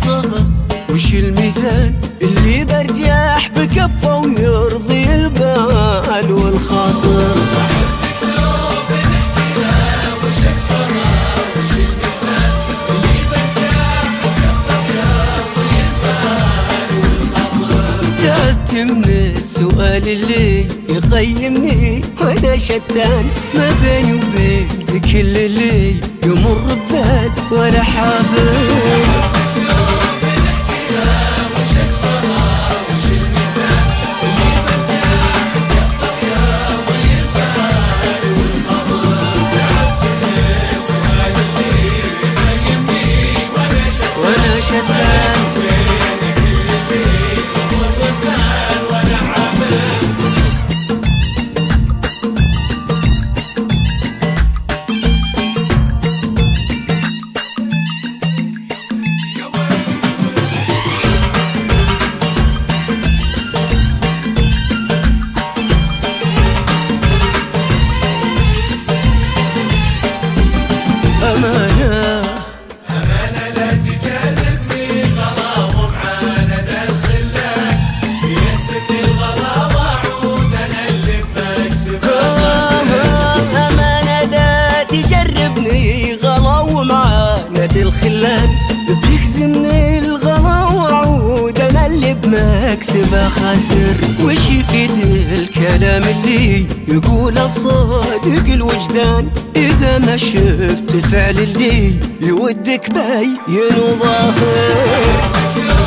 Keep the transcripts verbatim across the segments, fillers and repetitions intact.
صغى وش الميزان اللي برجاح بكفه ويرضي البال والخاطر. من السؤال اللي يقيمني وانا شتان ما بيني وبين كل اللي يمر ببال ولا حابب. وانا شتان أمانة أمانة لا تجربني غلا ومعاند الخلان يسبني الغلا وعود أنا اللي بمكسبها. أمانة لا تجربني غلا ومعاند الخلان بيهزمني الغلا وعود أنا اللي بمكسبها خاسر. وش يفيد الكلام اللي يقول الصادق الوجدان إذا ما شفت فعل اللي يودك باين وظاهر.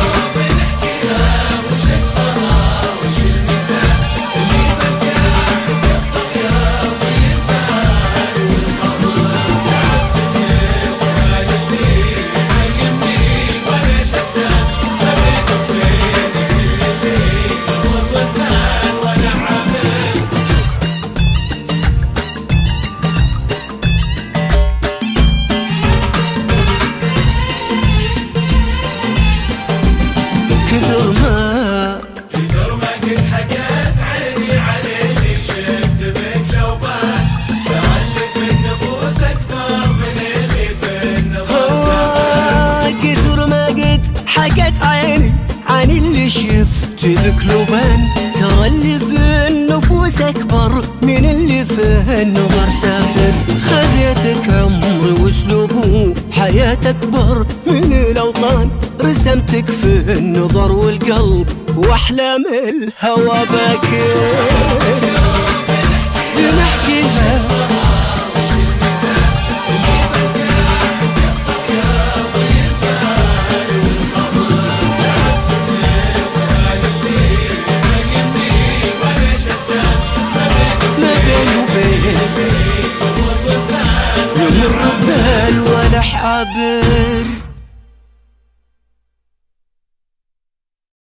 كثر ما كثر ما قد حكيت عيني عن اللي شفت بك لو بان لعل في النفوس أكبر من اللي في النظر سافر. كثر ما قد حكيت عيني عن اللي شفت بك لو بان ترى اللي في النفوس أكبر من اللي في النظر سافر. خذيتك عمري واسلوبه حياة أكبر من الأوطان رسمتك في النظر والقلب واحلام الهوى باكر بنحكيها. ما بين وبين يمر ببال ولا حابب.